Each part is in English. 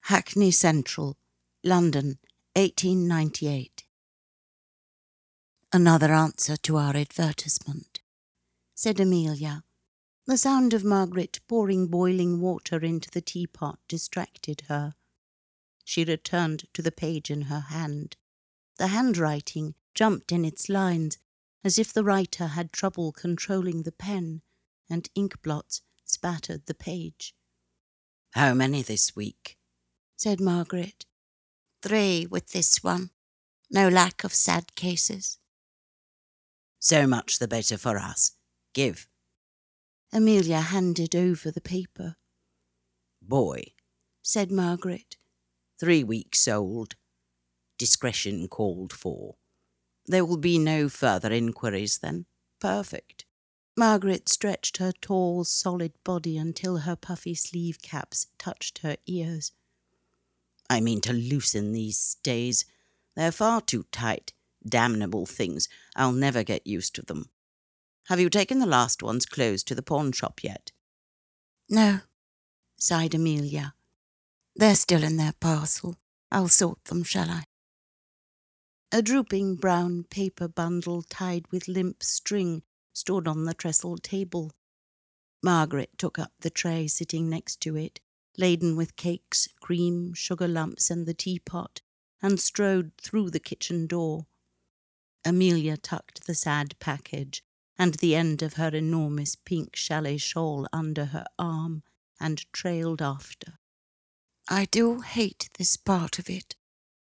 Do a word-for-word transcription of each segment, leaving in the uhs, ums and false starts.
Hackney Central, London, eighteen ninety-eight. Another answer to our advertisement, said Amelia. The sound of Margaret pouring boiling water into the teapot distracted her. She returned to the page in her hand. The handwriting jumped in its lines, as if the writer had trouble controlling the pen, and ink blots spattered the page. "How many this week?" said Margaret. "Three with this one. No lack of sad cases." "So much the better for us. Give." Amelia handed over the paper. "Boy," said Margaret. "Three weeks old. Discretion called for. There will be no further inquiries then. Perfect." Margaret stretched her tall, solid body until her puffy sleeve caps touched her ears. "I mean to loosen these stays. They're far too tight. Damnable things. I'll never get used to them. Have you taken the last one's clothes to the pawn shop yet?" "No," sighed Amelia. "They're still in their parcel. I'll sort them, shall I?" A drooping brown paper bundle tied with limp string stood on the trestle table. Margaret took up the tray sitting next to it, laden with cakes, cream, sugar lumps, and the teapot, and strode through the kitchen door. Amelia tucked the sad package and the end of her enormous pink chalet shawl under her arm and trailed after. "I do hate this part of it."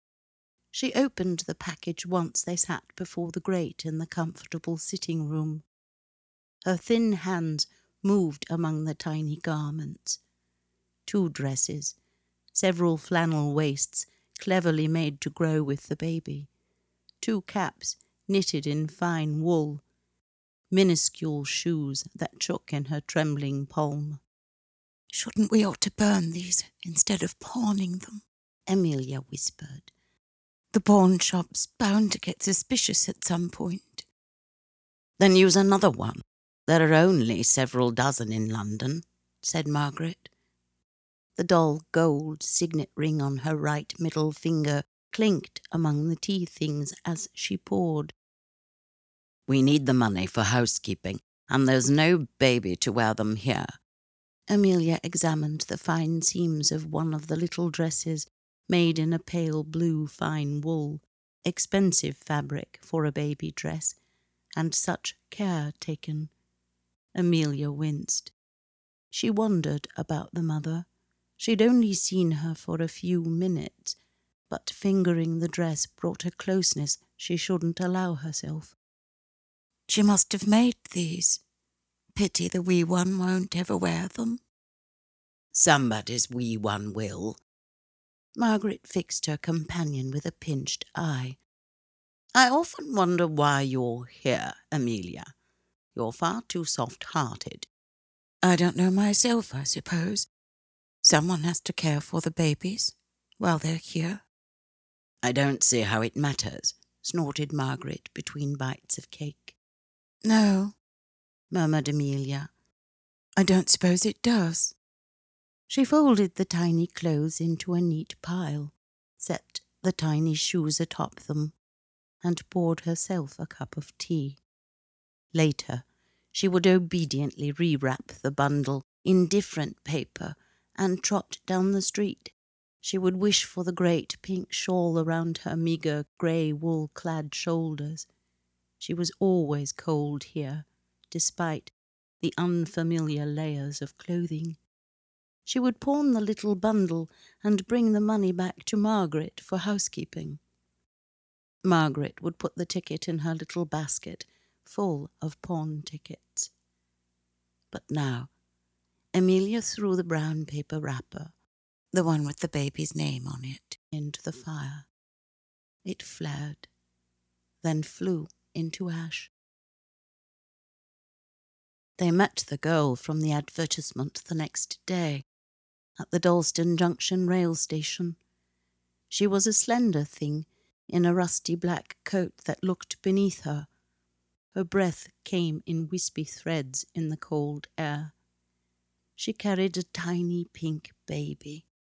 She opened the package once they sat before the grate in the comfortable sitting room. Her thin hands moved among the tiny garments. Two dresses, several flannel waists cleverly made to grow with the baby, two caps knitted in fine wool, minuscule shoes that shook in her trembling palm. "Shouldn't we ought to burn these instead of pawning them?" Amelia whispered. "The pawn shop's bound to get suspicious at some point." "Then use another one. There are only several dozen in London," said Margaret. The dull gold signet ring on her right middle finger clinked among the tea things as she poured. "We need the money for housekeeping, and there's no baby to wear them here." Amelia examined the fine seams of one of the little dresses, made in a pale blue fine wool, expensive fabric for a baby dress, and such care taken. Amelia winced. She wondered about the mother. She'd only seen her for a few minutes, but fingering the dress brought a closeness she shouldn't allow herself. "She must have made these. Pity the wee one won't ever wear them." "Somebody's wee one will." Margaret fixed her companion with a pinched eye. "I often wonder why you're here, Amelia. You're far too soft-hearted." "I don't know myself, I suppose. Someone has to care for the babies while they're here." "I don't see how it matters," snorted Margaret between bites of cake. "No," murmured Amelia. "I don't suppose it does." She folded the tiny clothes into a neat pile, set the tiny shoes atop them, and poured herself a cup of tea. Later, she would obediently rewrap the bundle in different paper and trot down the street. She would wish for the great pink shawl around her meagre grey wool-clad shoulders. She was always cold here, despite the unfamiliar layers of clothing. She would pawn the little bundle and bring the money back to Margaret for housekeeping. Margaret would put the ticket in her little basket full of pawn tickets. But now, Amelia threw the brown paper wrapper, the one with the baby's name on it, into the fire. It flared, then flew into ash. They met the girl from the advertisement the next day, at the Dalston Junction rail station. She was a slender thing in a rusty black coat that looked beneath her. Her breath came in wispy threads in the cold air. She carried a tiny pink baby.